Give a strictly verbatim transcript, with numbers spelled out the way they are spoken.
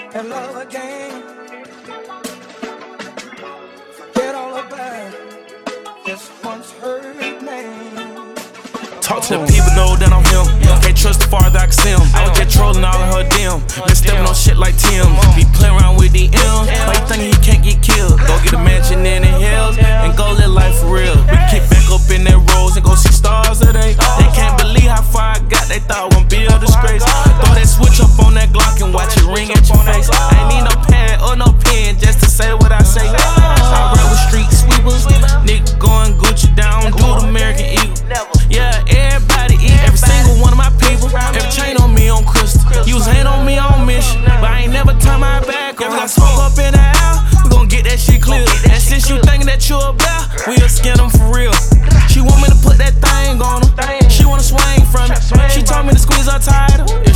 and love again. Forget all about this once heard name. Talk to the people, know that I'm him. Can't trust the farther I can see him. I was just trolling all of her dim. Been stepping on shit like Tim. Be playing around with the M's. Why you think he can't get killed? Go get a mansion in the hills and go live life for real. We can kick back up in that rose and go see stars today. They can't believe how far I got. They thought I won't be a disgrace. Throw that switch up on that Glock and watch it ring at your face.